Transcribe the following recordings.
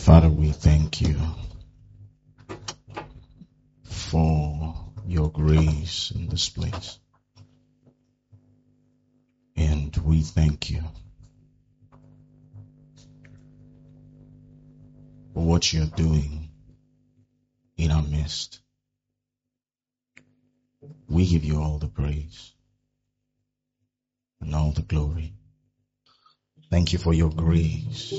Father, we thank you for your grace in this place. And we thank you for what you're doing in our midst. We give you all the praise and all the glory. Thank you for your grace.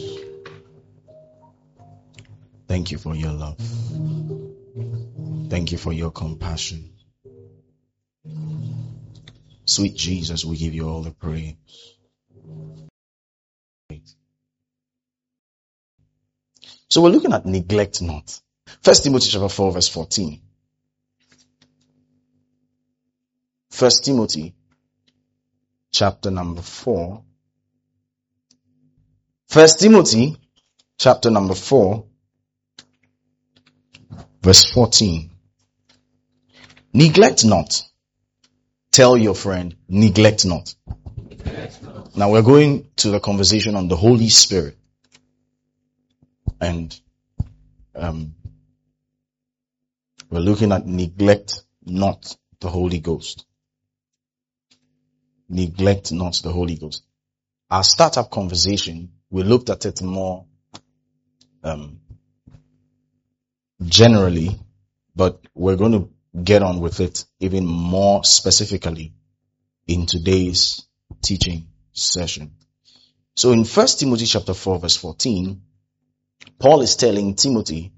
Thank you for your love. Thank you for your compassion. Sweet Jesus, we give you all the praise. So we're looking at neglect not. 1 Timothy chapter 4 verse 14. 1 Timothy chapter number 4. 1 Timothy chapter number 4 verse 14. Neglect not. Tell your friend, neglect not. Now we're going to the conversation on the Holy Spirit. And we're looking at neglect not the Holy Ghost. Neglect not the Holy Ghost. Our startup conversation, we looked at it more generally, but we're going to get on with it even more specifically in today's teaching session. So in 1 Timothy chapter 4 verse 14, Paul is telling Timothy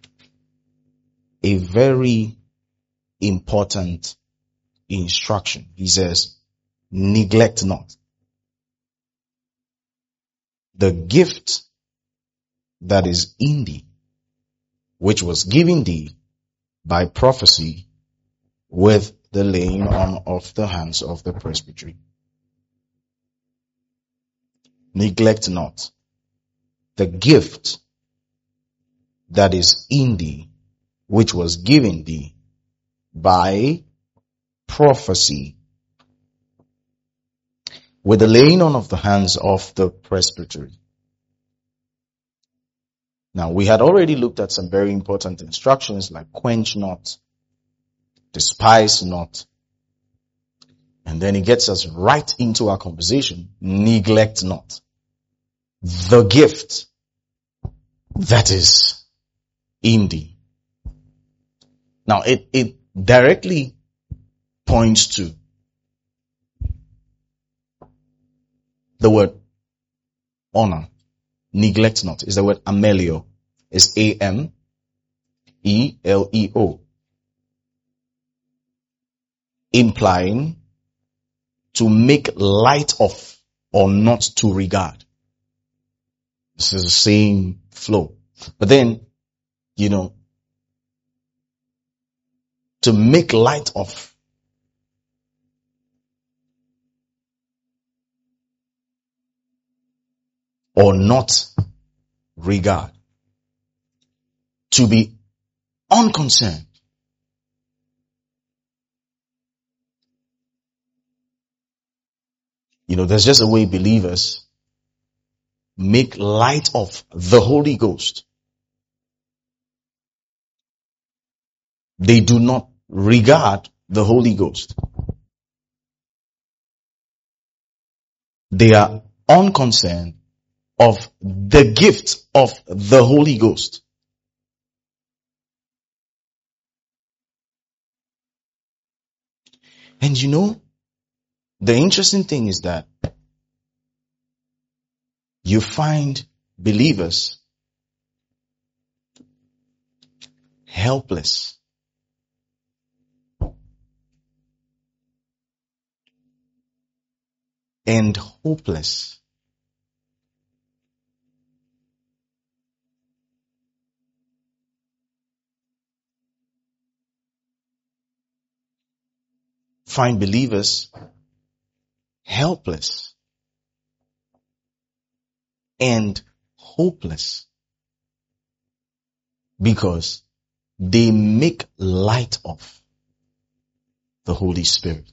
a very important instruction. He says, neglect not the gift that is in thee, which was given thee by prophecy with the laying on of the hands of the presbytery. Neglect not the gift that is in thee, which was given thee by prophecy with the laying on of the hands of the presbytery. Now, we had already looked at some very important instructions like quench not, despise not, and then it gets us right into our conversation, neglect not the gift that is in thee. Now, it directly points to the word honor. Neglect not is the word amelio. It's A-M-E-L-E-O. Implying to make light of or not to regard. This is the same flow. But then, to make light of. Or not regard. To be unconcerned. There's just a way believers make light of the Holy Ghost. They do not regard the Holy Ghost. They are unconcerned of the gift of the Holy Ghost. And the interesting thing is that you find believers helpless. And hopeless. Find believers helpless and hopeless because they make light of the Holy Spirit.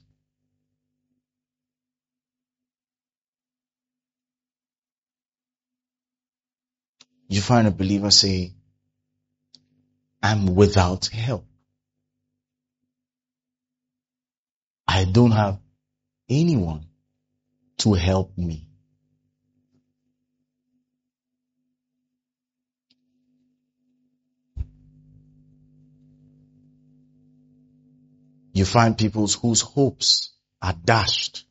You find a believer say, I'm without help. I don't have anyone to help me. You find people whose hopes are dashed.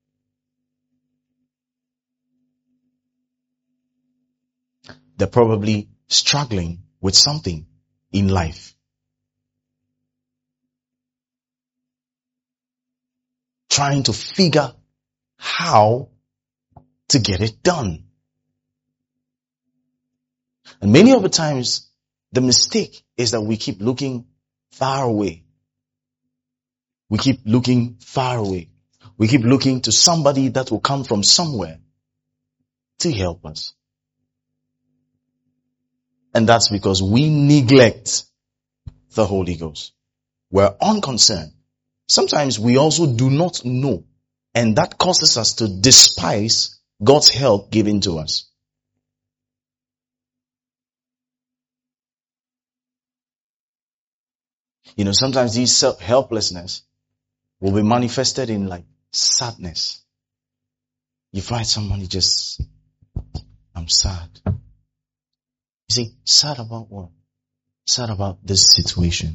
They're probably struggling with something in life. Trying to figure how to get it done. And many of the times, the mistake is that we keep looking far away. We keep looking far away. We keep looking to somebody that will come from somewhere to help us. And that's because we neglect the Holy Ghost. We're unconcerned. Sometimes we also do not know, and that causes us to despise God's help given to us. You know, sometimes this helplessness will be manifested in like sadness. You find somebody just, I'm sad. You see, sad about what? Sad about this situation.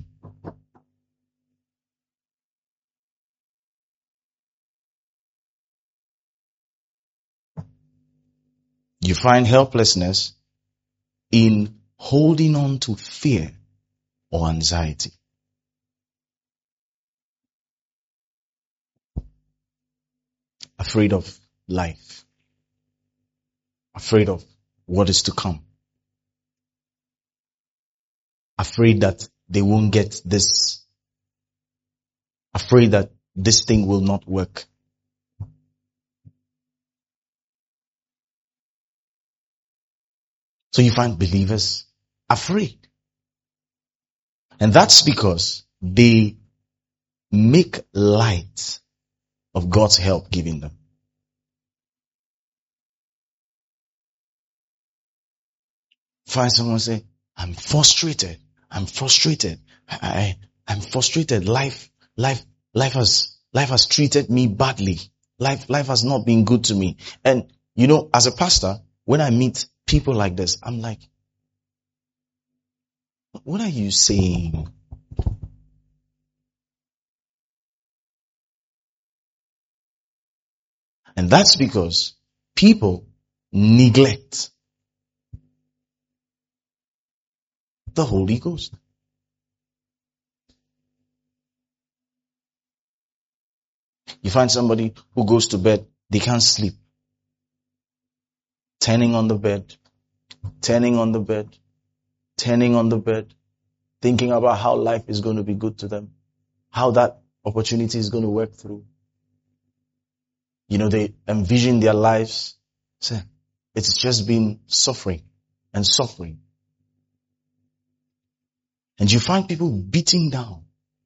You find helplessness in holding on to fear or anxiety. Afraid of life. Afraid of what is to come. Afraid that they won't get this. Afraid that this thing will not work. So you find believers afraid. And that's because they make light of God's help given them. Find someone say, I'm frustrated. I'm frustrated. I'm frustrated. Life has treated me badly. Life has not been good to me. And you know, as a pastor, when I meet people like this, I'm like, what are you saying? And that's because people neglect the Holy Ghost. You find somebody who goes to bed, they can't sleep. Turning on the bed, turning on the bed, turning on the bed, thinking about how life is going to be good to them, how that opportunity is going to work through. You know, they envision their lives. Say, it's just been suffering and suffering. And you find people beating down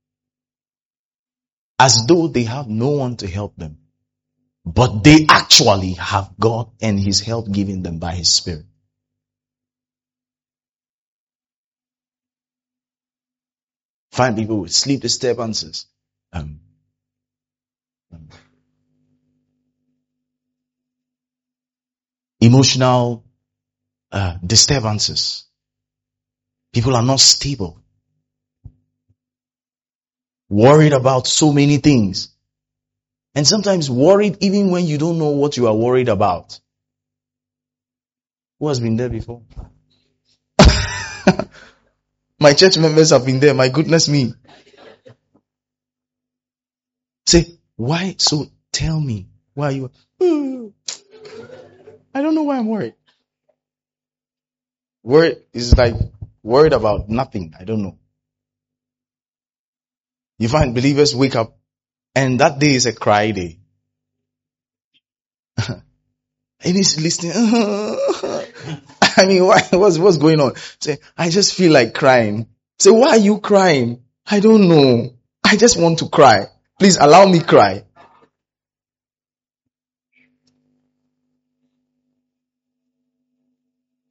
as though they have no one to help them. But they actually have God and His help given them by His Spirit. Find people with sleep disturbances. Emotional disturbances. People are not stable. Worried about so many things. And sometimes worried even when you don't know what you are worried about. Who has been there before? My church members have been there. My goodness me. Say, why? So tell me, why are you? I don't know why I'm worried. Worried is like worried about nothing. I don't know. You find believers wake up and that day is a cry day. And he's listening. I mean, what's going on? Say, I just feel like crying. Say, why are you crying? I don't know. I just want to cry. Please allow me cry.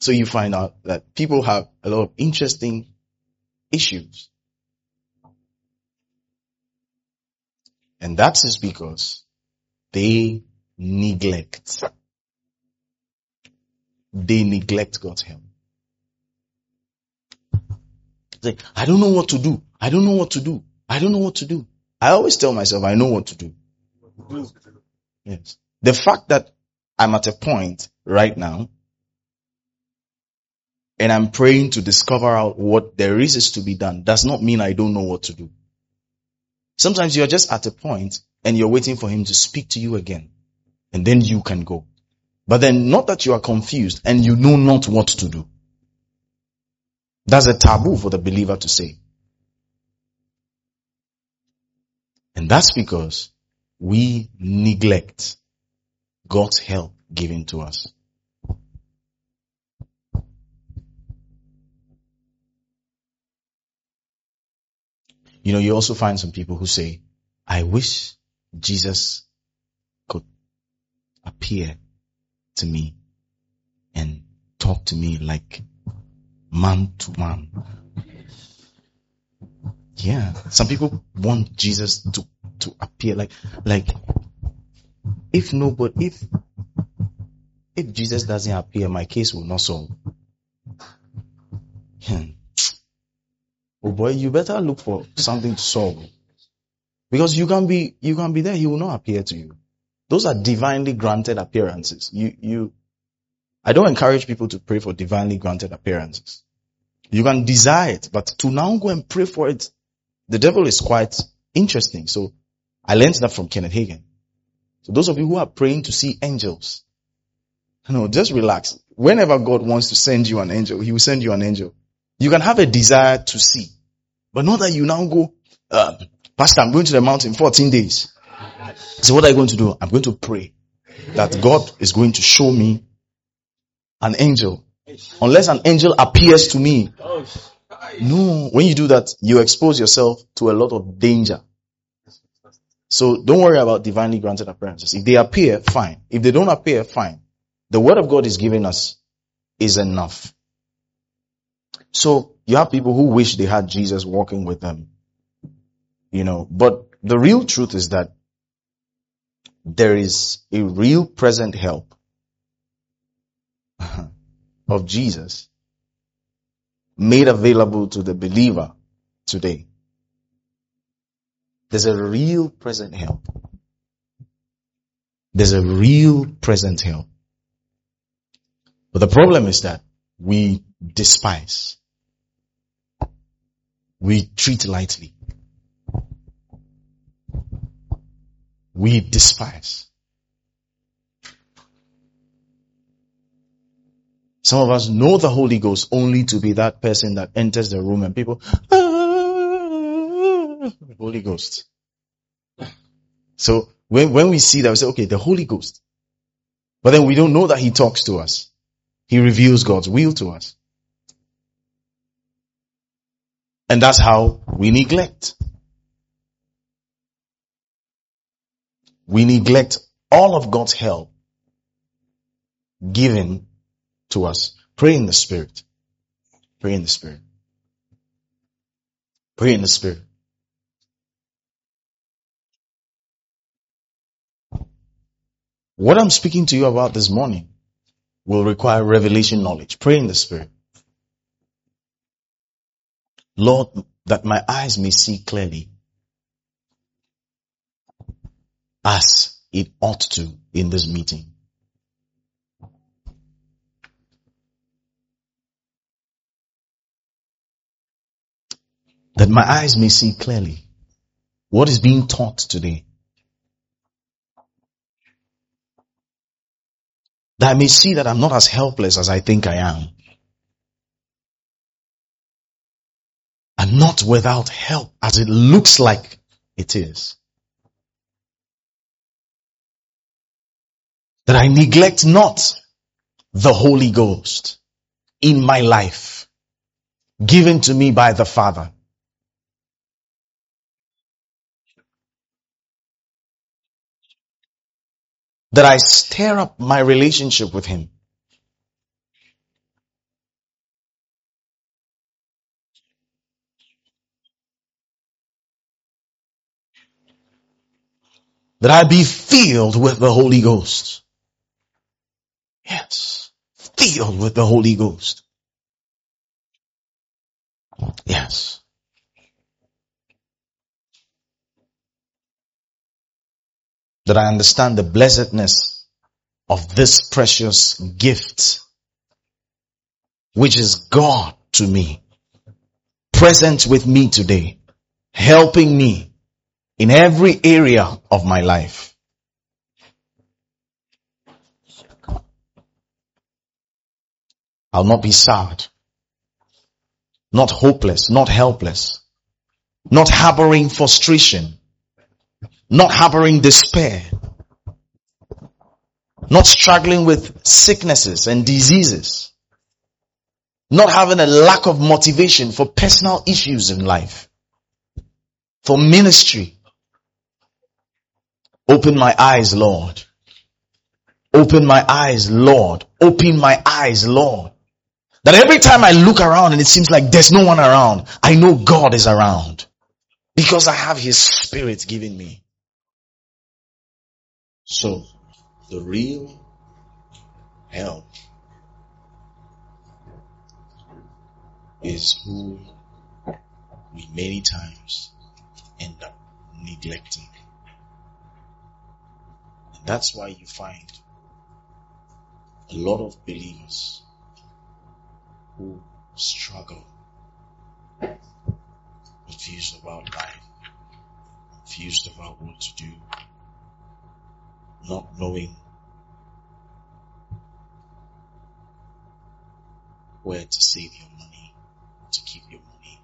So you find out that people have a lot of interesting issues. And that is because they neglect God's help. It's like, I don't know what to do. I don't know what to do. I don't know what to do. I always tell myself I know what to do. Yes. The fact that I'm at a point right now and I'm praying to discover out what there is to be done does not mean I don't know what to do. Sometimes you're just at a point and you're waiting for him to speak to you again. And then you can go. But then not that you are confused and you know not what to do. That's a taboo for the believer to say. And that's because we neglect God's help given to us. You know, you also find some people who say, I wish Jesus could appear to me and talk to me like man to man. Yeah. Some people want Jesus to appear like if Jesus doesn't appear, my case will not solve. Oh boy, you better look for something to solve. Because you can be there, he will not appear to you. Those are divinely granted appearances. I don't encourage people to pray for divinely granted appearances. You can desire it, but to now go and pray for it, the devil is quite interesting. So I learned that from Kenneth Hagin. So those of you who are praying to see angels, just relax. Whenever God wants to send you an angel, he will send you an angel. You can have a desire to see, but not that you now go, Pastor, I'm going to the mountain 14 days. So what are you going to do? I'm going to pray that God is going to show me an angel. Unless an angel appears to me. No, when you do that, you expose yourself to a lot of danger. So don't worry about divinely granted appearances. If they appear, fine. If they don't appear, fine. The word of God is given us is enough. So you have people who wish they had Jesus walking with them. But the real truth is that there is a real present help of Jesus made available to the believer today. There's a real present help. There's a real present help. But the problem is that we despise. We treat lightly. We despise. Some of us know the Holy Ghost only to be that person that enters the room and people, Holy Ghost. So when we see that, we say, okay, the Holy Ghost. But then we don't know that he talks to us. He reveals God's will to us. And that's how we neglect. We neglect all of God's help given to us. Pray in the Spirit. Pray in the Spirit. Pray in the Spirit. What I'm speaking to you about this morning will require revelation knowledge. Pray in the Spirit. Lord, that my eyes may see clearly as it ought to in this meeting. That my eyes may see clearly what is being taught today. That I may see that I'm not as helpless as I think I am. I'm not without help as it looks like it is. That I neglect not the Holy Ghost in my life, given to me by the Father. That I stir up my relationship with Him. That I be filled with the Holy Ghost. Yes. Filled with the Holy Ghost. Yes. That I understand the blessedness of this precious gift, which is God to me, present with me today, helping me in every area of my life. I'll not be sad, not hopeless, not helpless, not harboring frustration, not harboring despair, not struggling with sicknesses and diseases, not having a lack of motivation for personal issues in life, for ministry. Open my eyes, Lord. Open my eyes, Lord. Open my eyes, Lord. That every time I look around and it seems like there's no one around, I know God is around. Because I have His Spirit giving me. So, the real help is who we many times end up neglecting. And that's why you find a lot of believers who struggle, confused about life, confused about what to do, not knowing where to save your money, to keep your money.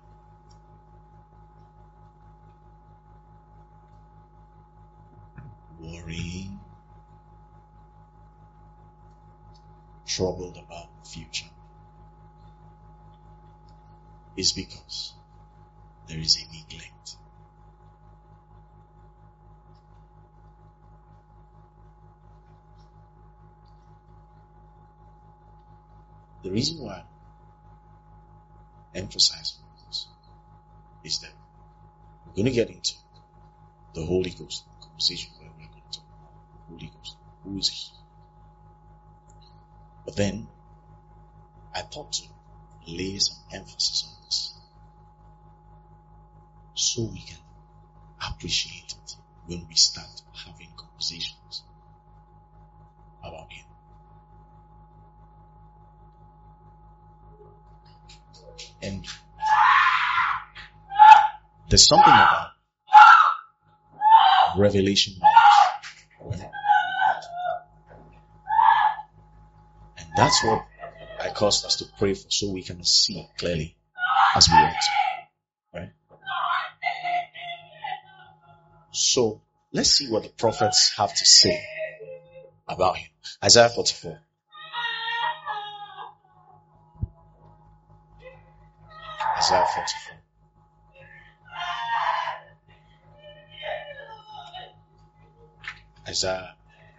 Worrying, troubled about the future, is because there is a neglect. The reason why I emphasize this is that we're going to get into the Holy Ghost conversation where we're going to talk about the Holy Ghost. Who is He? But then I thought to lay some emphasis on this so we can appreciate it when we start having conversations about Him. And there's something about revelation knowledge. And that's what I caused us to pray for, so we can see clearly as we ought to. Right? So let's see what the prophets have to say about Him. Isaiah 44. Isaiah 44. Isaiah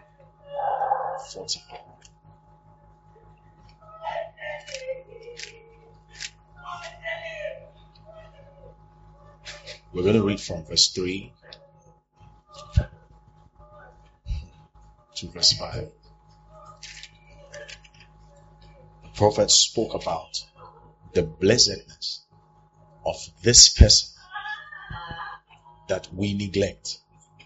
44. We're going to read from verse 3 to verse 5. The prophet spoke about the blessedness of this person that we neglect.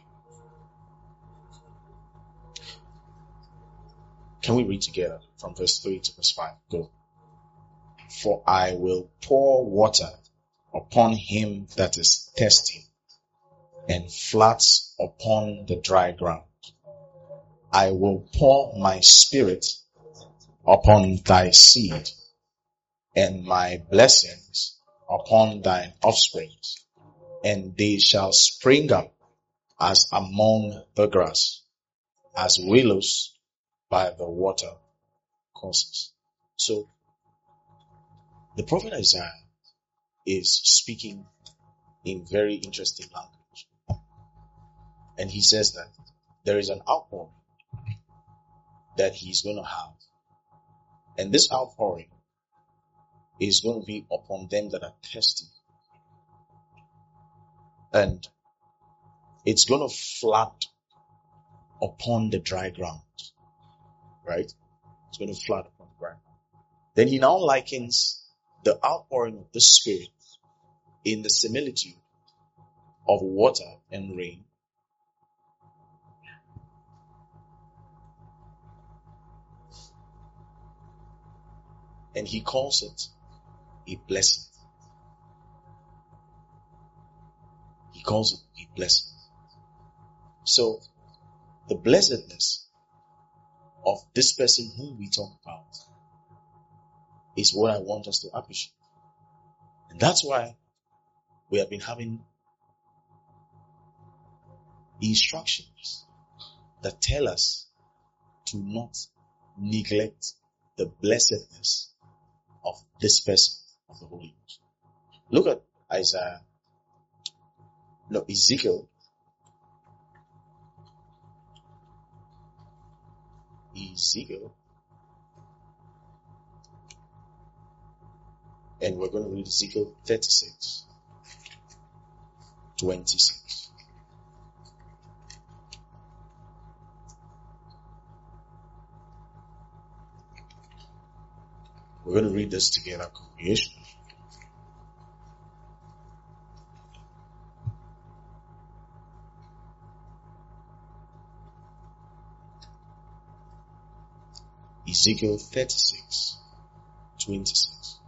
Can we read together from verse 3 to verse 5? Go. For I will pour water upon him that is thirsty, and floods upon the dry ground. I will pour my spirit upon thy seed, and my blessings upon thine offspring, and they shall spring up as among the grass, as willows by the water courses. So, the prophet Isaiah is speaking in very interesting language. And he says that there is an outpouring that he's going to have. And this outpouring is going to be upon them that are thirsty. And it's going to flood upon the dry ground. Right? It's going to flood upon the ground. Then he now likens the outpouring of the Spirit in the similitude of water and rain. And he calls it a blessing. He calls it a blessing. So, the blessedness of this person whom we talk about is what I want us to appreciate. And that's why we have been having instructions that tell us to not neglect the blessedness of this person of the Holy Ghost. Look at Ezekiel. And we're going to read Ezekiel 36, 26. We're going to read this together, congregation. Ezekiel 36, 26.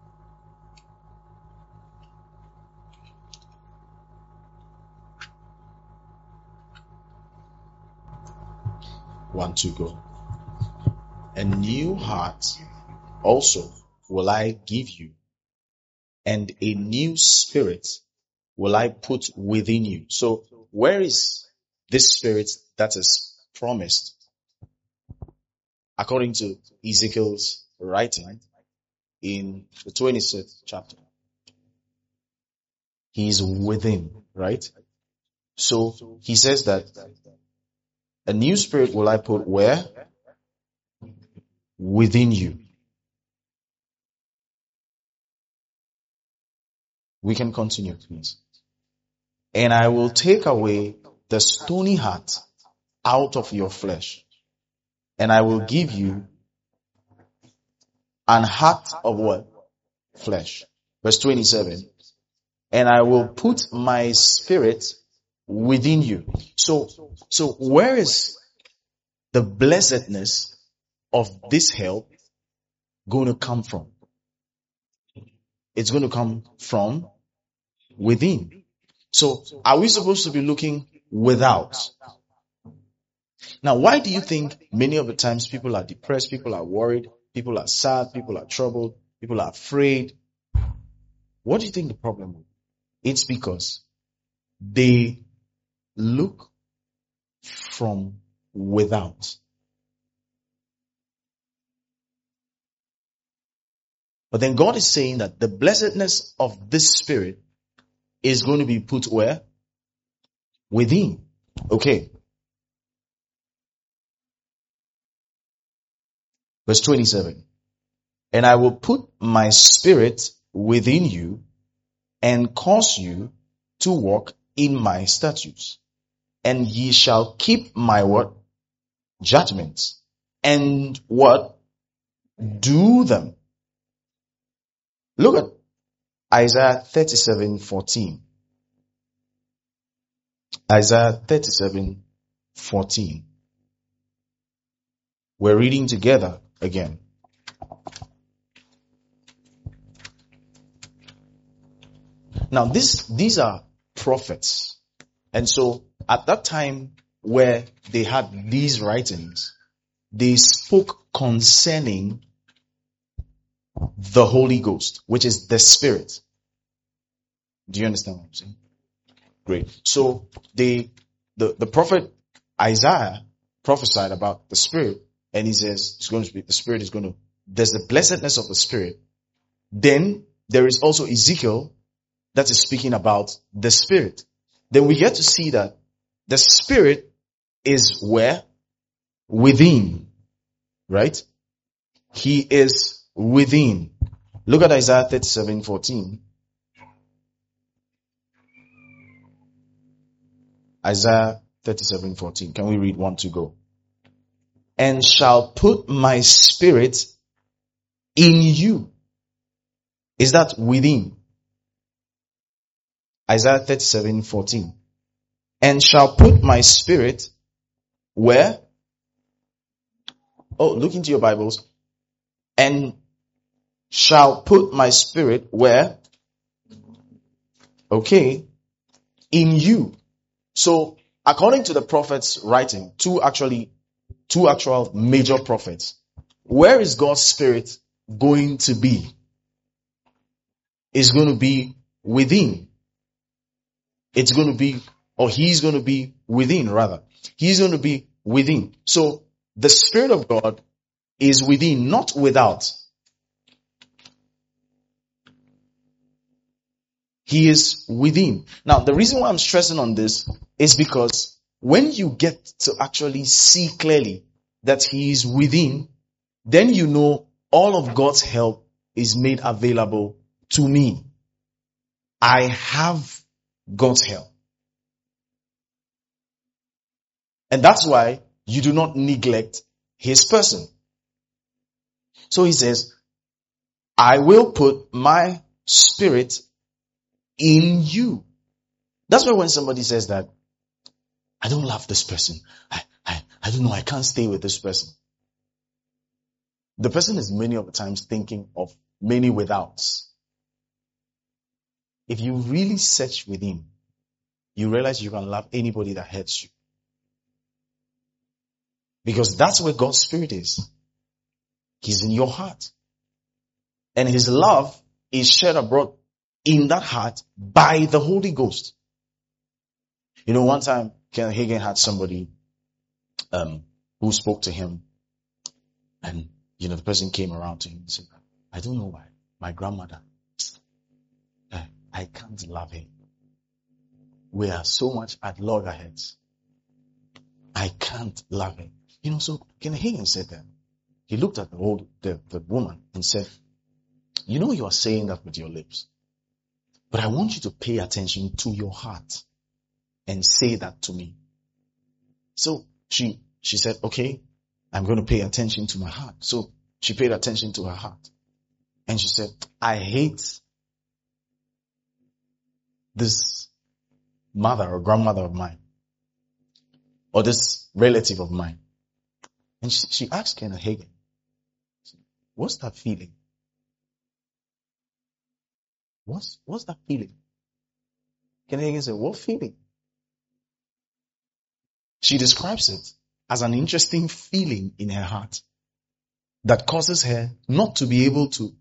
One, two, go. A new heart also will I give you, and a new spirit will I put within you. So where is this spirit that is promised? According to Ezekiel's writing in the 26th chapter. He is within, right? So he says that a new spirit will I put where? Within you. We can continue, please. And I will take away the stony heart out of your flesh, and I will give you an heart of what? Flesh. Verse 27. And I will put my spirit within you. So where is the blessedness of this help going to come from? It's going to come from within. So are we supposed to be looking without? Now, why do you think many of the times people are depressed, people are worried, people are sad, people are troubled, people are afraid? What do you think the problem is? It's because they look from without. But then God is saying that the blessedness of this spirit is going to be put where? Within. Okay. Verse 27. And I will put my spirit within you and cause you to walk in my statutes. And ye shall keep my what? Judgments. And what? Do them. Look at Isaiah 37:14. Isaiah 37:14. We're reading together again. Now these are prophets. And so at that time where they had these writings, they spoke concerning the Holy Ghost, which is the Spirit. Do you understand what I'm saying? Great. So the prophet Isaiah prophesied about the Spirit, and he says it's going to be, the Spirit is going to, there's the blessedness of the Spirit. Then there is also Ezekiel that is speaking about the Spirit. Then we get to see that the Spirit is where? Within. Right? He is within. Look at Isaiah 37:14. Isaiah 37:14. Can we read 1 to go? And shall put my spirit in you. Is that within? Isaiah 37:14. And shall put my spirit where? Oh, look into your Bibles. And shall put my spirit where? Okay. In you. So, according to the prophet's writing, two actual major prophets, where is God's spirit going to be? It's going to be within. It's going to be, or he's going to be within, rather. He's going to be within. So, the Spirit of God is within, not without. He is within. Now, the reason why I'm stressing on this is because when you get to actually see clearly that he is within, then you know all of God's help is made available to me. I have God's help. And that's why you do not neglect his person. So he says, I will put my spirit in you. That's why when somebody says that, I don't love this person. I don't know, I can't stay with this person. The person is many of the times thinking of many withouts. If you really search within, you realize you can love anybody that hurts you. Because that's where God's Spirit is. He's in your heart. And his love is shed abroad in that heart by the Holy Ghost. You know, one time, Kenneth Hagin had somebody who spoke to him. And, you know, the person came around to him and said, I don't know why. My grandmother, I can't love her. We are so much at loggerheads. I can't love her. You know, so Kenneth Hagin said that. He looked at the woman and said, you know, you are saying that with your lips, but I want you to pay attention to your heart and say that to me. So she said, okay, I'm going to pay attention to my heart. So she paid attention to her heart. And she said, I hate this mother or grandmother of mine, or this relative of mine. And she asked Kenneth Hagin, what's that feeling? What's that feeling? Kenneth Hagin said, what feeling? She describes it as an interesting feeling in her heart that causes her not to be able to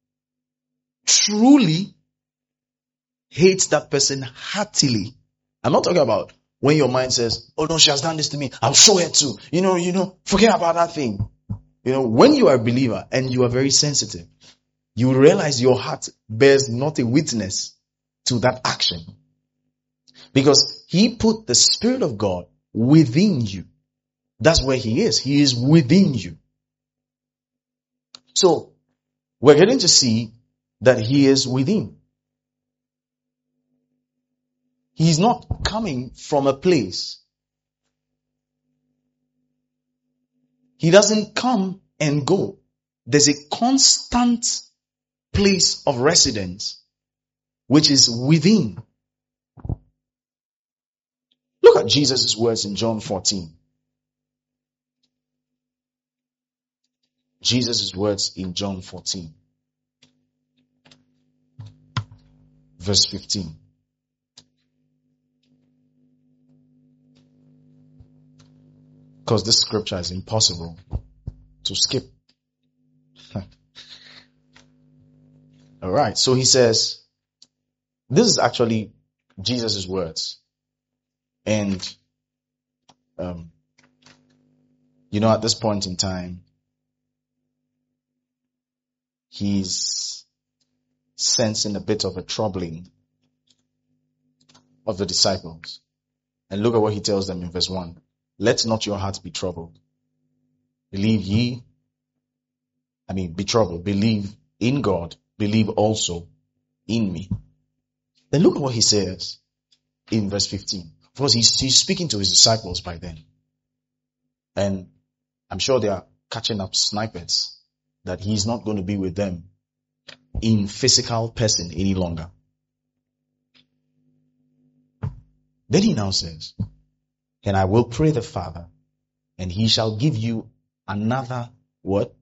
truly hate that person heartily. I'm not talking about when your mind says, oh no, she has done this to me, I'll show her too. You know, forget about that thing. You know, when you are a believer and you are very sensitive, you realize your heart bears not a witness to that action. Because he put the Spirit of God within you. That's where he is. He is within you. So, we're getting to see that he is within. He's not coming from a place. He doesn't come and go. There's a constant place of residence, which is within. Look at Jesus' words in John 14. Jesus' words in John 14. Verse 15. Because this scripture is impossible to skip. Alright, so he says, this is actually Jesus' words. And, you know, at this point in time, he's sensing a bit of a troubling of the disciples. And look at what he tells them in verse 1. Let not your heart be troubled. Be troubled. Believe in God. Believe also in me. Then look at what he says in verse 15. Because he's speaking to his disciples by then. And I'm sure they are catching up snipers that he's not going to be with them in physical person any longer. Then he now says, and I will pray the Father, and he shall give you another what?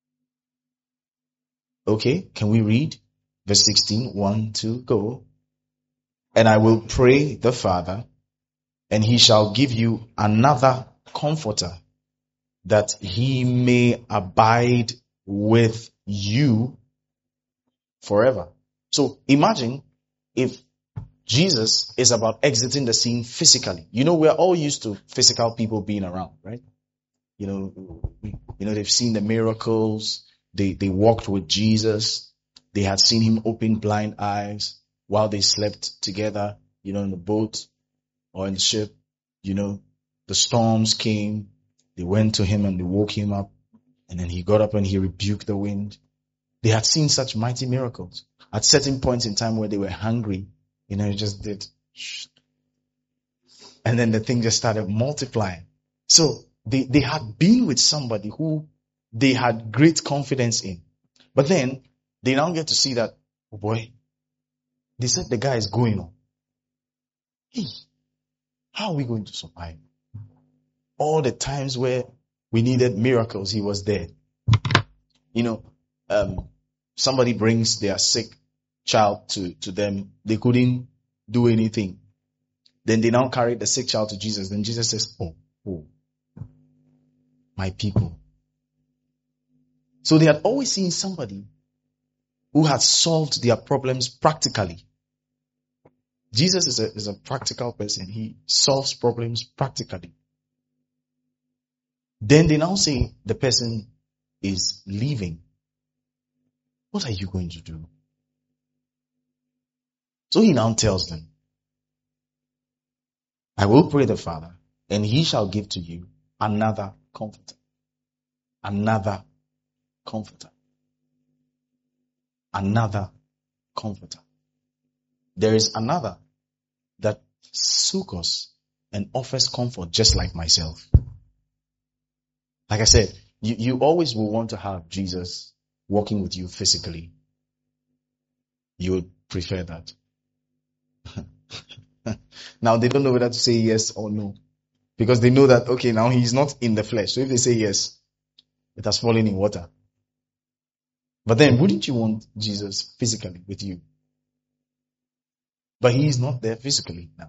Okay, can we read? Verse 16, 1, 2, go. And I will pray the Father, and he shall give you another comforter, that he may abide with you forever. So imagine if Jesus is about exiting the scene physically. You know, we're all used to physical people being around, right? You know, they've seen the miracles. They walked with Jesus. They had seen him open blind eyes while they slept together, you know, in the boat or in the ship. You know, the storms came. They went to him and they woke him up. And then he got up and he rebuked the wind. They had seen such mighty miracles. At certain points in time where they were hungry, you know, he just did. And then the thing just started multiplying. So they had been with somebody who they had great confidence in. But then they now get to see that, oh boy, they said the guy is going on. Hey, how are we going to survive? All the times where we needed miracles, he was there. You know, somebody brings their sick child to them. They couldn't do anything. Then they now carry the sick child to Jesus. Then Jesus says, oh, my people. So they had always seen somebody who had solved their problems practically. Jesus is a practical person. He solves problems practically. Then they now say the person is leaving. What are you going to do? So he now tells them, I will pray the Father, and he shall give to you another comforter. Another comforter. Another comforter. There is another that succors and offers comfort just like myself. Like I said, you always will want to have Jesus walking with you physically. You would prefer that. Now they don't know whether to say yes or no. Because they know that, okay, now he's not in the flesh. So if they say yes, it has fallen in water. But then wouldn't you want Jesus physically with you? But he is not there physically now.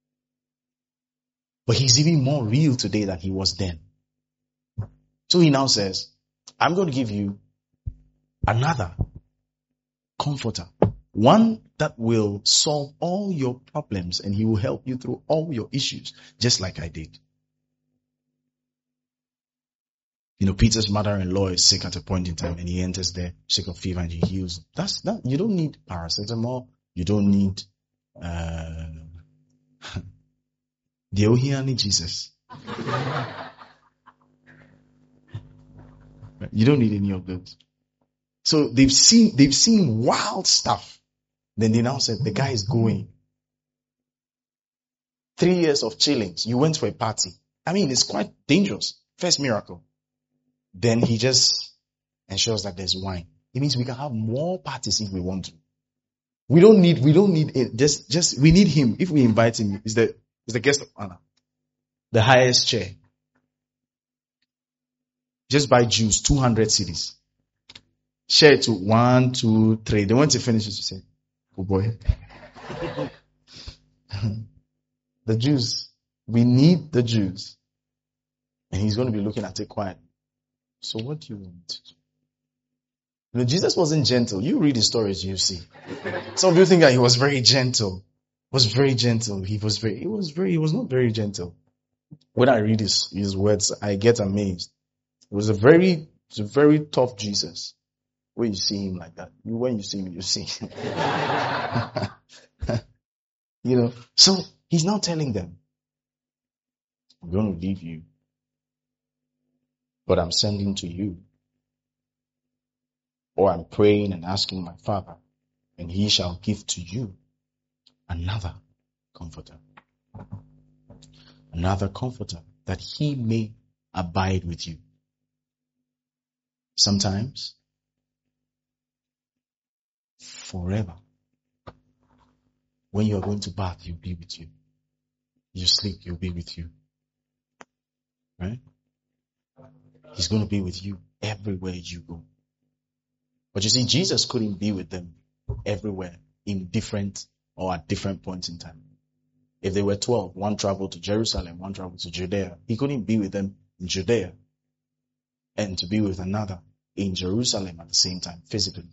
But he's even more real today than he was then. So he now says, I'm going to give you another comforter. One that will solve all your problems and he will help you through all your issues, just like I did. You know, Peter's mother-in-law is sick at a point in time and he enters there sick of fever and he heals. That's that. You don't need paracetamol. You don't need, Jesus. You don't need any of those. So they've seen wild stuff. Then they now said, the guy is going. 3 years of chillings. You went for a party. I mean, it's quite dangerous. First miracle. Then he just ensures that there's wine. It means we can have more parties if we want to. We don't need it. Just, we need him. If we invite him, is the guest of honor. The highest chair. Just buy juice, 200 cedis. Share it to 1, 2, 3. They want to finish it to say, oh boy. The Jews. We need the Jews. And he's going to be looking at it quiet. So what do you want? You know, Jesus wasn't gentle. You read the stories, you see. Some of you think that he was very gentle. Was very gentle. He was not very gentle. When I read his words, I get amazed. It was a very tough Jesus. When you see him like that, when you see him, you see him. You know, so he's now telling them, I'm going to leave you, but I'm sending to you. Or I'm praying and asking my Father, and he shall give to you another comforter. Another comforter, that he may abide with you. Sometimes, forever. When you are going to bath, he'll be with you. You sleep, he'll be with you. Right? He's going to be with you everywhere you go. But you see, Jesus couldn't be with them everywhere in different or at different points in time. If they were 12, one traveled to Jerusalem, one traveled to Judea. He couldn't be with them in Judea and to be with another in Jerusalem at the same time, physically.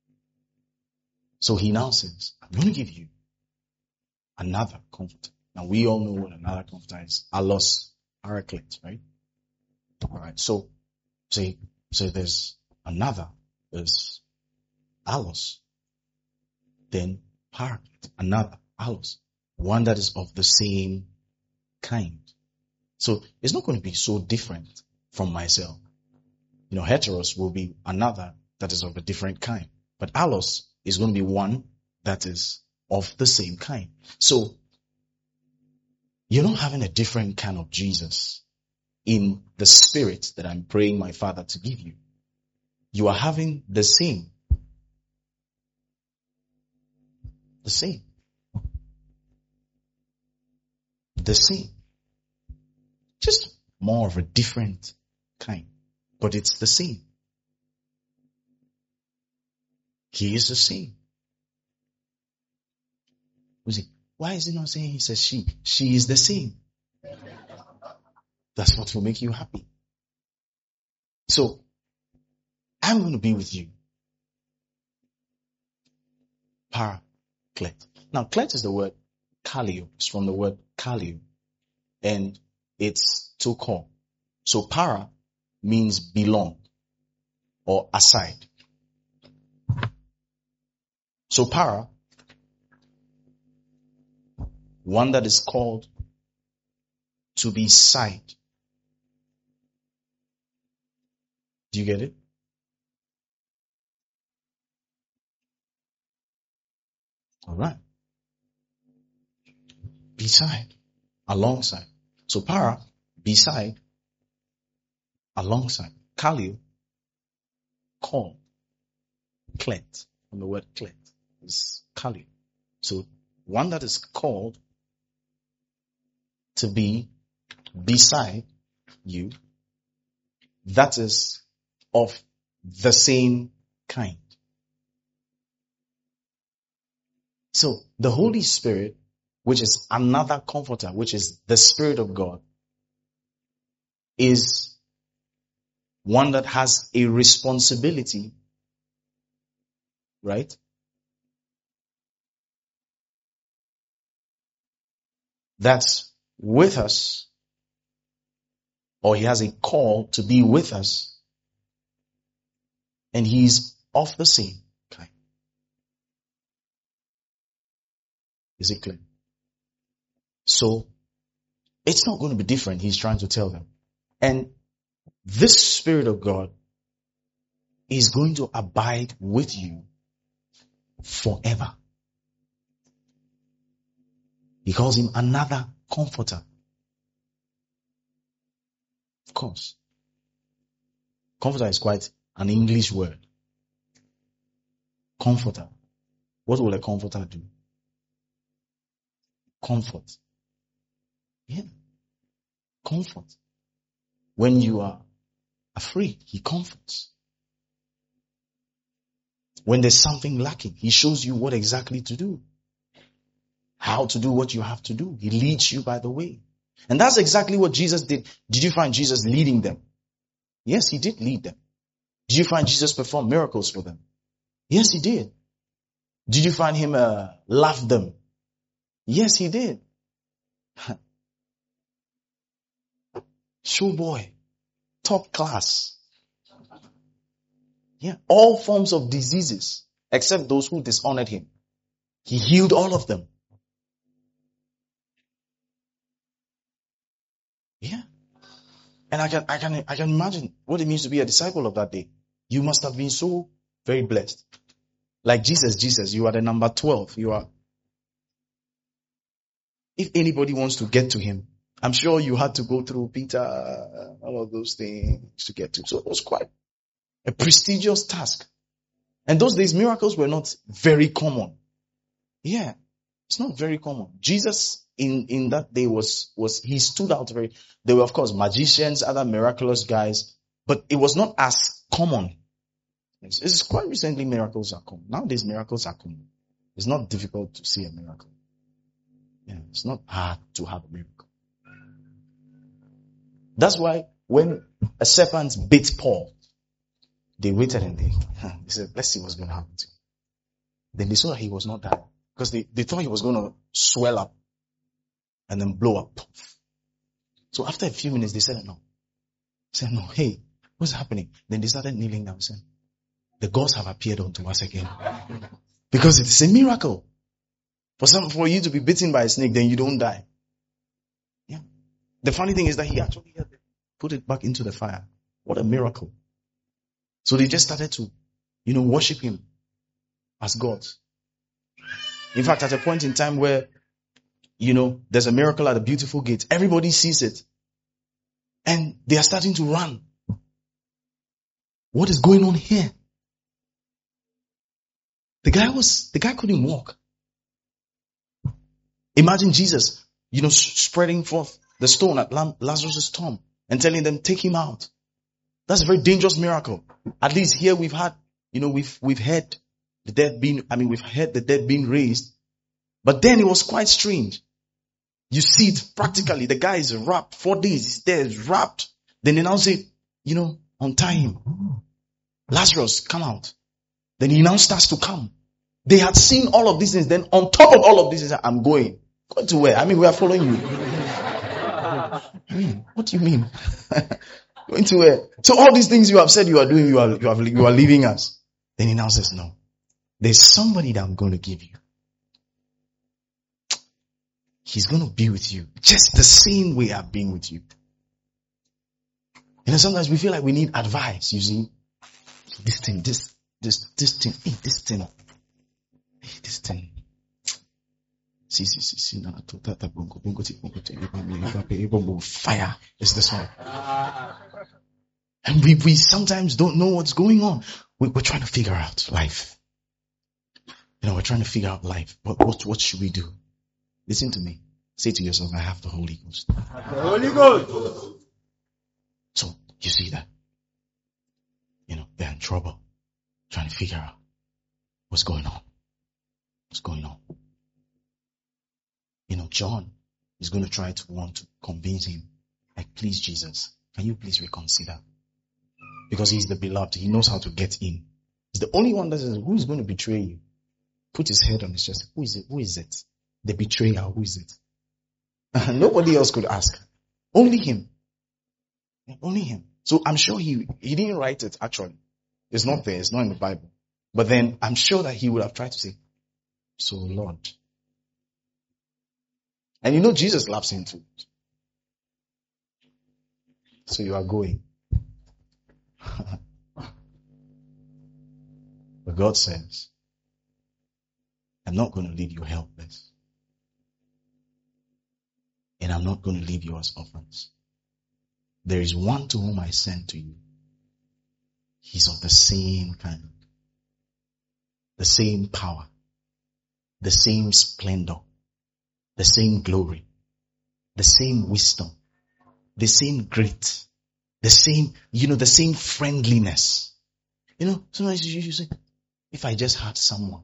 So he now says, I'm going to give you another comforter. Now we all know what another comforter is. Allos, Paraclete, right? Alright, so there's another, there's Allos, then Paraclete, another Allos, one that is of the same kind. So it's not going to be so different from myself. Heteros will be another that is of a different kind. But Allos is going to be one that is of the same kind. So you're not having a different kind of Jesus in the spirit that I'm praying my Father to give you. You are having the same. The same. The same. Just more of a different kind. But it's the same. He is the same. Why is he not saying he says she? She is the same. That's what will make you happy. So, I'm going to be with you. Paraclete. Now, clet is the word kaleo. It's from the word kaleo. And it's to call. So, para means belong or aside. So, para, one that is called to be side. Do you get it? All right. Beside, alongside. So para, beside, alongside. Kaleo, call. Clet, from the word clet, is kaleo. So one that is called to be beside you, that is of the same kind. So the Holy Spirit, which is another comforter, which is the Spirit of God, is one that has a responsibility, right? That's with us, or he has a call to be with us, and he's of the same kind. Is it clear? So, it's not going to be different, he's trying to tell them. And this Spirit of God is going to abide with you forever. He calls him another comforter. Of course. Comforter is quite an English word. Comforter. What will a comforter do? Comfort. Yeah. Comfort. When you are afraid, he comforts. When there's something lacking, he shows you what exactly to do. How to do what you have to do. He leads you by the way. And that's exactly what Jesus did. Did you find Jesus leading them? Yes, he did lead them. Did you find Jesus perform miracles for them? Yes, he did. Did you find him love them? Yes, he did. Showboy. Top class. Yeah. All forms of diseases, except those who dishonored him. He healed all of them. Yeah. And I can imagine what it means to be a disciple of that day. You must have been so very blessed. Like Jesus, you are the number 12. You are. If anybody wants to get to him, I'm sure you had to go through Peter, all of those things to get to. So it was quite a prestigious task. And those days, miracles were not very common. Yeah, it's not very common. Jesus in that day he stood out very. There were, of course, magicians, other miraculous guys, but it was not as common. It's quite recently miracles are common. Nowadays, miracles are common. It's not difficult to see a miracle. Yeah, it's not hard to have a miracle. That's why when a serpent bit Paul, they waited and they said, let's see what's going to happen to him. Then they saw that he was not dying because they thought he was going to swell up and then blow up. So after a few minutes, they said no. Said no, hey, what's happening? Then they started kneeling down saying, the gods have appeared unto us again. Because it is a miracle. For you to be bitten by a snake, then you don't die. Yeah. The funny thing is that he actually had to put it back into the fire. What a miracle. So they just started to, worship him as God. In fact, at a point in time where, there's a miracle at a beautiful gate, everybody sees it. And they are starting to run. What is going on here? The guy couldn't walk. Imagine Jesus, spreading forth the stone at Lazarus' tomb and telling them, take him out. That's a very dangerous miracle. At least here we've had, we've heard the dead being raised. But then it was quite strange. You see it practically. The guy is wrapped. 4 days he's there, he's wrapped. Then they now say, untie him. Lazarus, come out. Then he now starts to come. They had seen all of these things. Then on top of all of these, I'm going. Going to where? We are following you. What do you mean? Going to where? So all these things you have said you are doing, you are leaving us. Then he now says, no. There's somebody that I'm going to give you. He's going to be with you. Just the same way I've been with you. Sometimes we feel like we need advice, you see. This thing. Fire is this one. And we sometimes don't know what's going on. We're trying to figure out life. We're trying to figure out life. What should we do? Listen to me. Say to yourself, I have the Holy Ghost. The Holy Ghost. So, you see that? They're in trouble. Trying to figure out what's going on. What's going on? John is going to want to convince him, like, please, Jesus, can you please reconsider? Because he's the beloved. He knows how to get in. He's the only one that says, who is going to betray you? Put his head on his chest. Who is it? Who is it? The betrayer. Who is it? Nobody else could ask. Only him. Only him. So I'm sure he didn't write it, actually. It's not there. It's not in the Bible. But then I'm sure that he would have tried to say, so Lord. And Jesus laughs into it. So you are going. But God says, I'm not going to leave you helpless. And I'm not going to leave you as orphans. There is one to whom I send to you. He's of the same kind, the same power, the same splendor, the same glory, the same wisdom, the same grit, the same, the same friendliness. Sometimes you say, if I just had someone,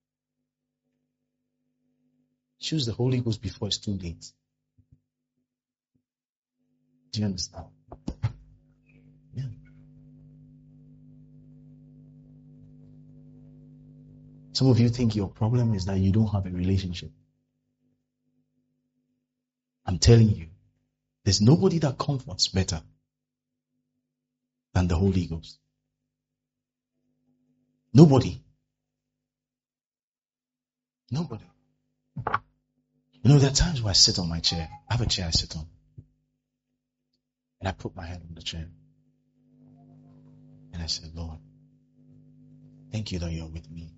choose the Holy Ghost before it's too late. Do you understand? Yeah. Some of you think your problem is that you don't have a relationship. I'm telling you, there's nobody that comforts better than the Holy Ghost. Nobody. Nobody. There are times where I sit on my chair. I have a chair I sit on. And I put my head on the chair. And I said, Lord, thank you that you're with me.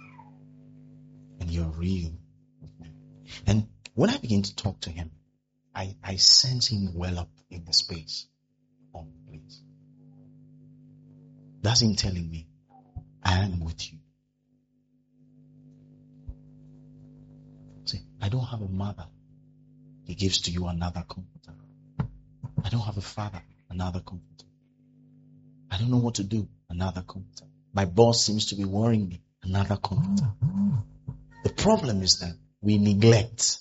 And you're real with me. And when I begin to talk to him, I sense him well up in the space on the place. That's him telling me, I am with you. See, I don't have a mother. He gives to you another comforter. I don't have a father. Another comforter. I don't know what to do. Another comforter. My boss seems to be worrying me. Another comforter. The problem is that we neglect.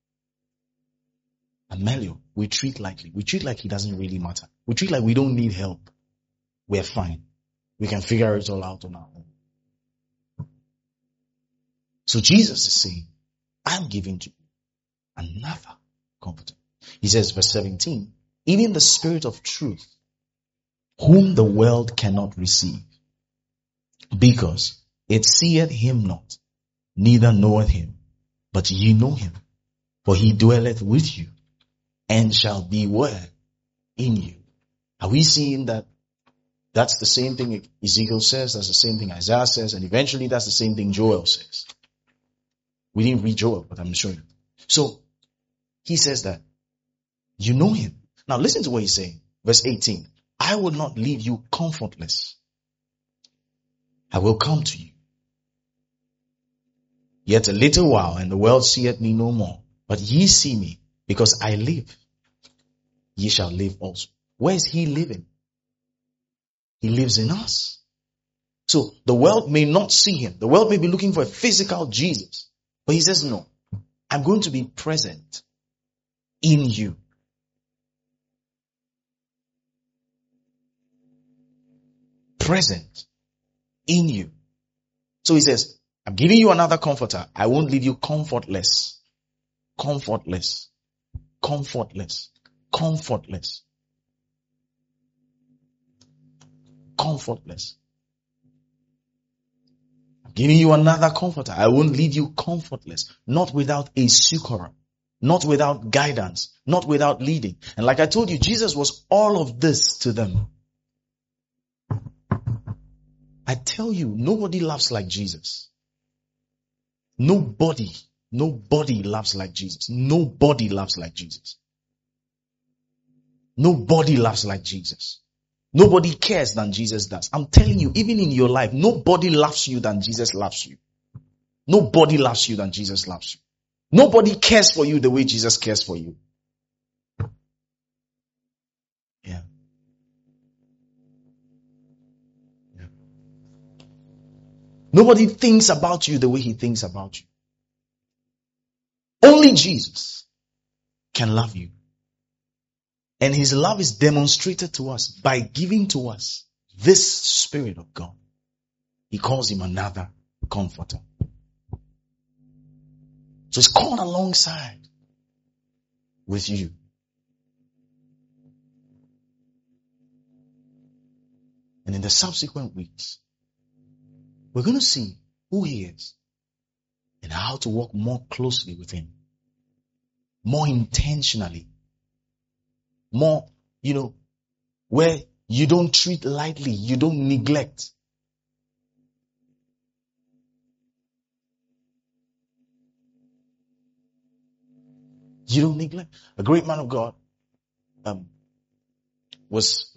Amelio, we treat lightly. We treat like he doesn't really matter. We treat like we don't need help. We're fine. We can figure it all out on our own. So Jesus is saying, I'm giving to you another comforter. He says, verse 17, even the Spirit of truth, whom the world cannot receive, because it seeth him not, neither knoweth him, but ye know him, for he dwelleth with you, and shall be where? In you. Are we seeing that? That's the same thing Ezekiel says, that's the same thing Isaiah says, and eventually that's the same thing Joel says. We didn't read Joel, but I'm showing you. So, he says that you know him. Now listen to what he's saying. Verse 18. I will not leave you comfortless. I will come to you. Yet a little while, and the world seeth me no more. But ye see me, because I live. Ye shall live also. Where is he living? He lives in us. So the world may not see him. The world may be looking for a physical Jesus. But he says, no, I'm going to be present in you. Present in you. So he says, I'm giving you another comforter. I won't leave you comfortless. Comfortless. Comfortless. Comfortless. Comfortless. I'm giving you another comforter. I won't leave you comfortless. Not without a succorer. Not without guidance. Not without leading. And like I told you, Jesus was all of this to them. I tell you, nobody loves like Jesus. Nobody loves like Jesus. Nobody loves like Jesus. Nobody loves like Jesus. Nobody cares than Jesus does. I'm telling you, even in your life, nobody loves you than Jesus loves you. Nobody loves you than Jesus loves you. Nobody cares for you the way Jesus cares for you. Yeah. Yeah. Nobody thinks about you the way he thinks about you. Only Jesus can love you. And his love is demonstrated to us by giving to us this Spirit of God. He calls him another comforter. So it's called alongside with you. And in the subsequent weeks, we're going to see who he is and how to walk more closely with him, more intentionally, more, where you don't treat lightly, you don't neglect. You don't neglect. A great man of God was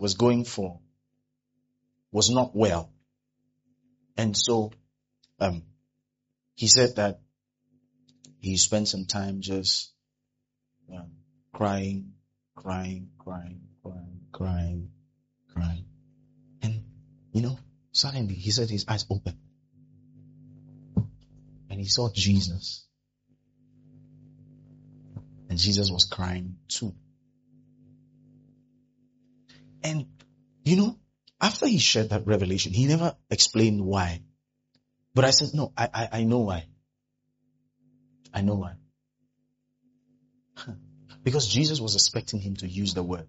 not well. And so he said that he spent some time just crying. And, suddenly he said his eyes opened. And he saw Jesus. And Jesus was crying too. And, after he shared that revelation, he never explained why. But I said, no, I know why. I know why. Because Jesus was expecting him to use the word.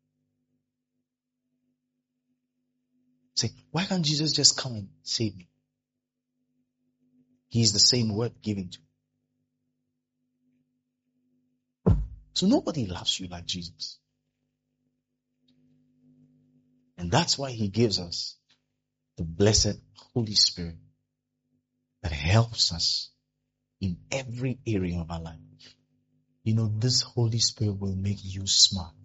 Say, why can't Jesus just come and save me? He is the same word given to. So nobody loves you like Jesus. And that's why he gives us the blessed Holy Spirit that helps us in every area of our life. This Holy Spirit will make you smart.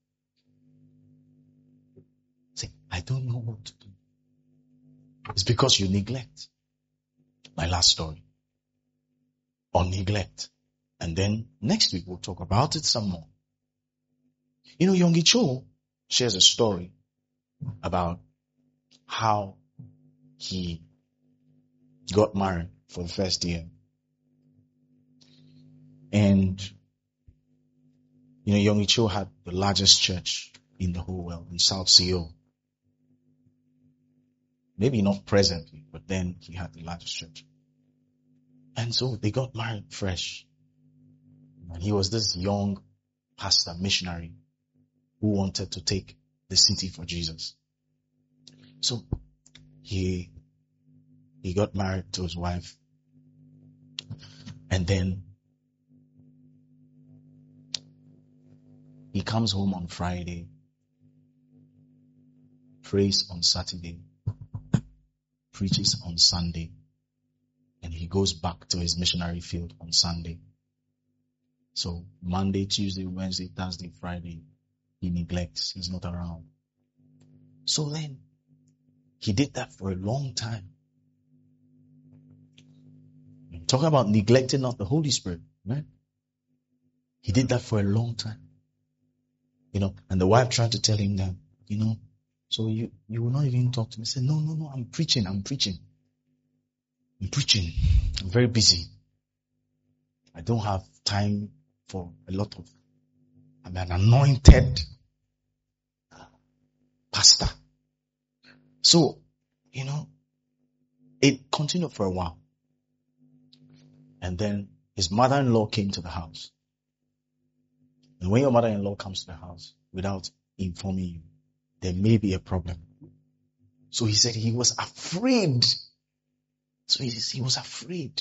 Say, I don't know what to do. It's because you neglect. My last story. On neglect. And then next week we'll talk about it some more. Yonggi Cho shares a story about how he got married for the first year. And, Yonggi Cho had the largest church in the whole world, in South Seoul. Maybe not presently, but then he had the largest church. And so they got married fresh. And he was this young pastor, missionary, who wanted to take the city for Jesus. So he got married to his wife. And then he comes home on Friday, prays on Saturday, preaches on Sunday, and he goes back to his missionary field on Sunday. So Monday, Tuesday, Wednesday, Thursday, Friday, he neglects. He's not around. So then, he did that for a long time. Talk about neglecting not the Holy Spirit, right? He did that for a long time. And the wife tried to tell him that, so you will not even talk to me. He said, no, I'm preaching. I'm very busy. I don't have time for a lot of, I'm an anointed pastor. So, it continued for a while. And then his mother-in-law came to the house. And when your mother-in-law comes to the house without informing you, there may be a problem. So he said he was afraid. So he was afraid.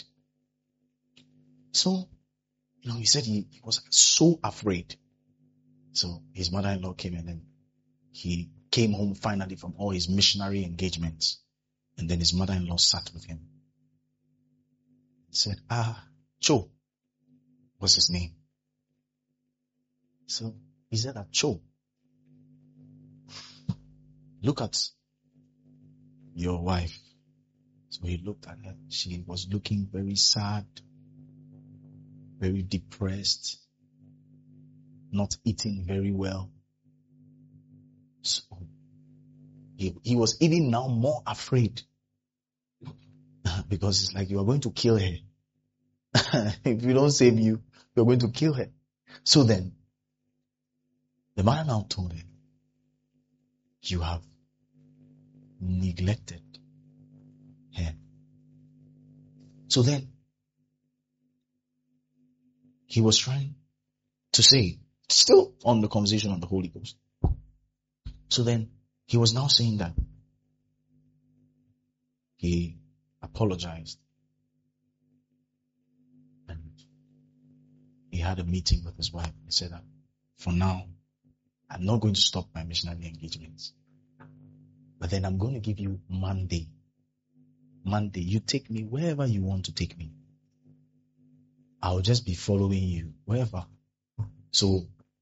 So, he said he was so afraid. So his mother-in-law came and then he came home finally from all his missionary engagements. And then his mother-in-law sat with him. He said, Cho was his name. So he said that, Cho, look at your wife. So he looked at her. She was looking very sad, very depressed, not eating very well. So he was even now more afraid because it's like you are going to kill her. If you don't save you, you're going to kill her. So then, the man now told her, you have neglected her. So then, he was trying to say, still on the conversation of the Holy Ghost. So then, he was now saying that he apologized. And he had a meeting with his wife. He said that, for now, I'm not going to stop my missionary engagements. But then I'm going to give you Monday. Monday, you take me wherever you want to take me. I'll just be following you, wherever. So,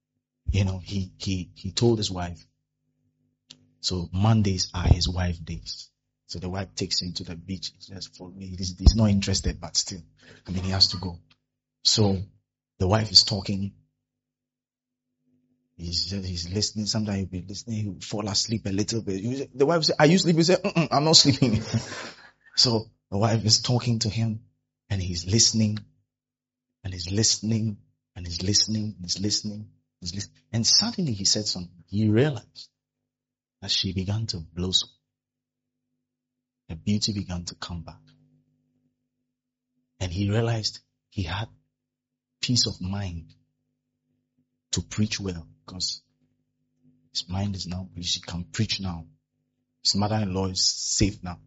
he told his wife. So Mondays are his wife days. So the wife takes him to the beach. He just follow me. He's not interested, but still, he has to go. So the wife is talking. He's listening. Sometimes he'll be listening. He'll fall asleep a little bit. The wife says, are you sleeping? He said, I'm not sleeping. So the wife is talking to him and he's listening and he's listening and he's listening. He's listening. He's listening. And suddenly he said something. He realized that she began to blossom. Her beauty began to come back. And he realized he had peace of mind to preach well because his mind is now, he can preach now. His mother-in-law is safe now.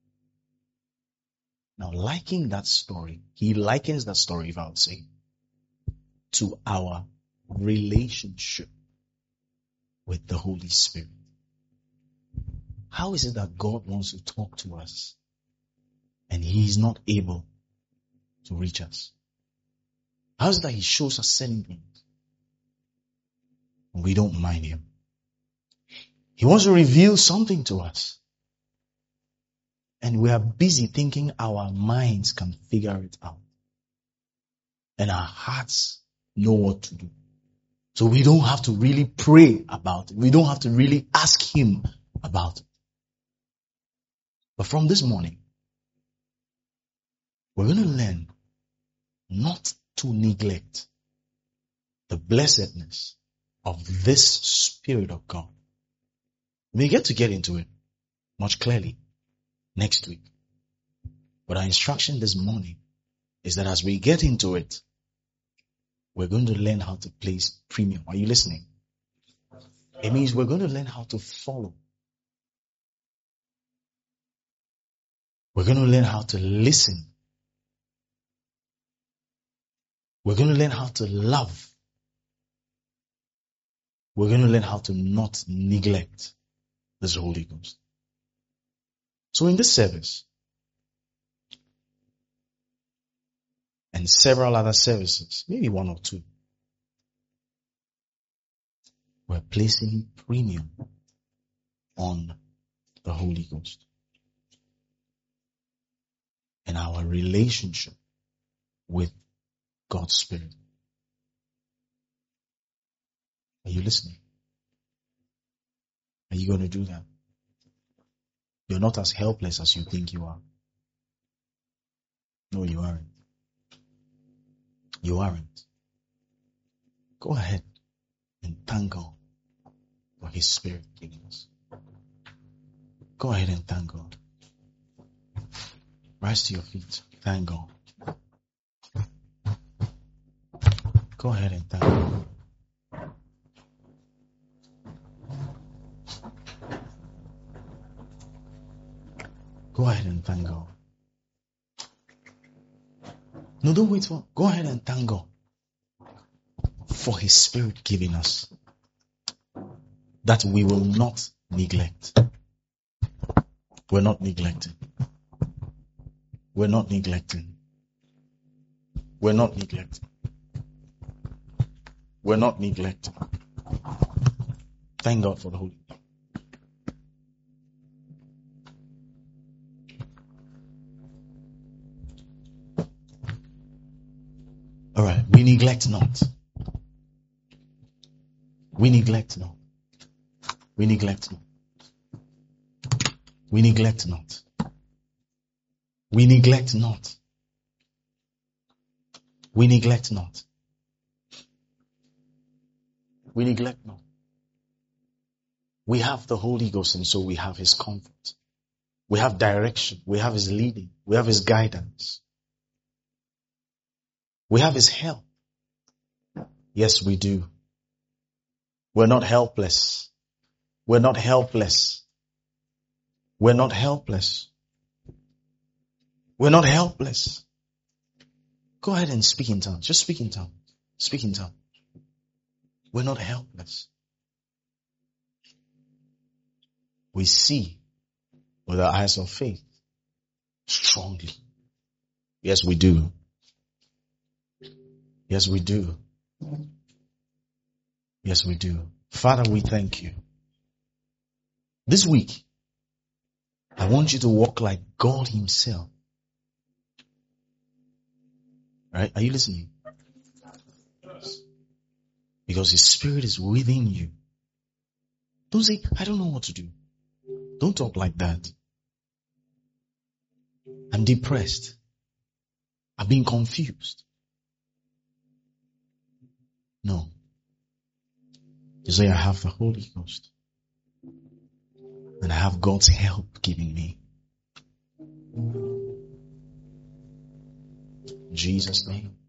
Now, liking that story, he likens that story, if I would say, to our relationship with the Holy Spirit. How is it that God wants to talk to us and he is not able to reach us? How is it that he shows us certain things? We don't mind him. He wants to reveal something to us. And we are busy thinking our minds can figure it out. And our hearts know what to do. So we don't have to really pray about it. We don't have to really ask him about it. But from this morning, we're going to learn not to neglect the blessedness of this Spirit of God. We get into it much clearly next week. But our instruction this morning is that as we get into it, we're going to learn how to place premium. Are you listening? It means we're going to learn how to follow. We're going to learn how to listen. We're going to learn how to love. We're going to learn how to not neglect this Holy Ghost. So in this service, and several other services, maybe one or two, we're placing premium on the Holy Ghost and our relationship with God's Spirit. Are you listening? Are you going to do that? You're not as helpless as you think you are. No, you aren't. You aren't. Go ahead and thank God for His Spirit giving us. Go ahead and thank God. Rise to your feet. Thank God. Go ahead and thank God. Go ahead and thank God. No, don't wait for. Go ahead and thank God for His Spirit giving us, that we will not neglect. We're not neglecting. We're not neglecting. We're not neglecting. We're not neglecting. Thank God for the Holy Spirit. All right, we neglect not. We neglect not. We neglect not. We neglect not. We neglect not. We neglect not. We neglect not. We have the Holy Ghost, and so we have His comfort. We have direction. We have His leading. We have His guidance. We have His help. Yes, we do. We're not helpless. We're not helpless. We're not helpless. We're not helpless. Go ahead and speak in tongues. Just speak in tongues. Speak in tongues. We're not helpless. We see with our eyes of faith strongly. Yes, we do. Yes, we do. Yes, we do. Father, we thank you. This week, I want you to walk like God Himself. Right? Are you listening? Because His Spirit is within you. Don't say, I don't know what to do. Don't talk like that. I'm depressed. I've been confused. No. You say, I have the Holy Ghost. And I have God's help giving me. In Jesus' name.